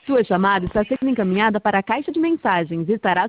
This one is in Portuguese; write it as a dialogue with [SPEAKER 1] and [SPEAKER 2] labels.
[SPEAKER 1] Sua chamada está sendo encaminhada para a caixa de mensagens e estará